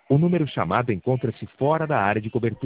O número chamado encontra-se fora da área de cobertura.